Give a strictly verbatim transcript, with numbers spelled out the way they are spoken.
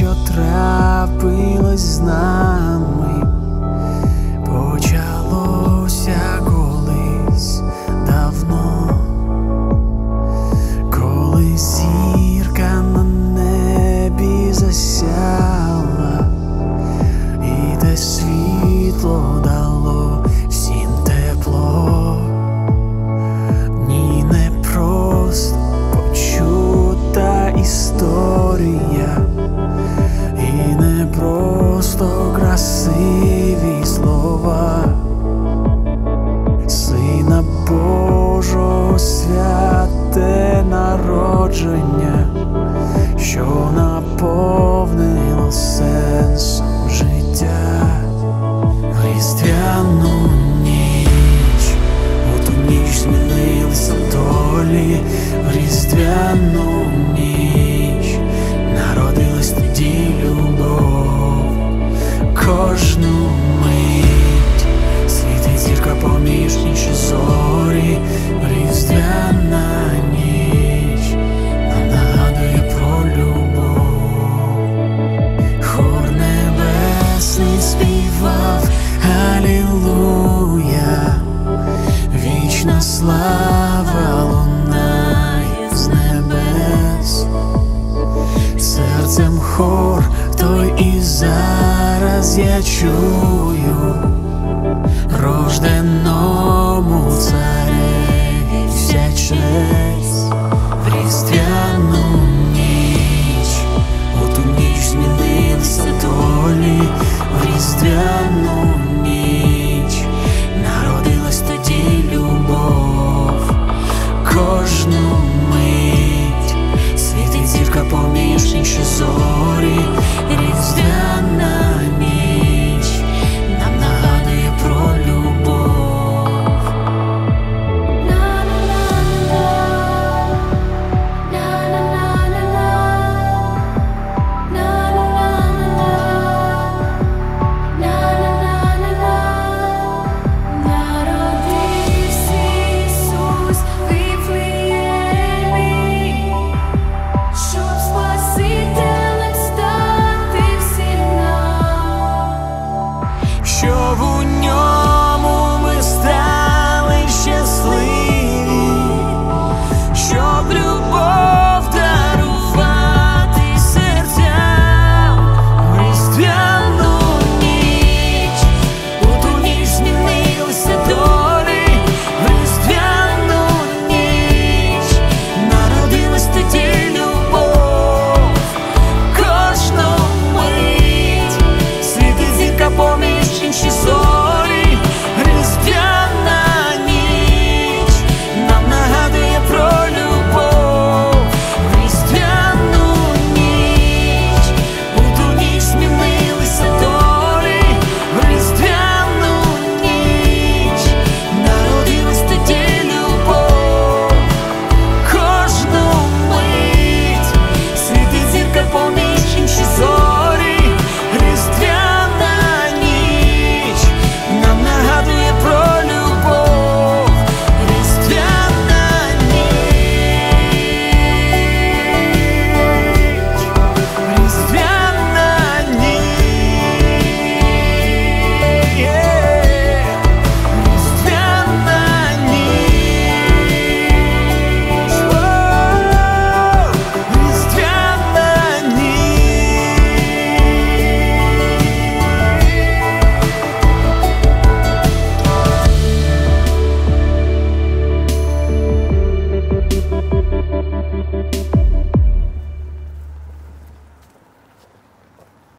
що трапилось з нами, почалося колись давно, коли зірка на небі засяла, і те світло дало всім тепло. Ні, не просто почута історія, і не просто красиві слова Сина Божого, святе народження, що наповнило сенсом життя. Різдвяну ніч, у ту ніч змінилися долі. В різдвяну ніч народилась тоді любов. Кожну мить світить зірка поміж інші зорі. Різдвяна ніч нам нагадує про любов. Хор небесний співав Алілуя, вічна слава лунає з небес. Серцем хор той і зараз я чую, рожденому цареві вся честь. В різдвя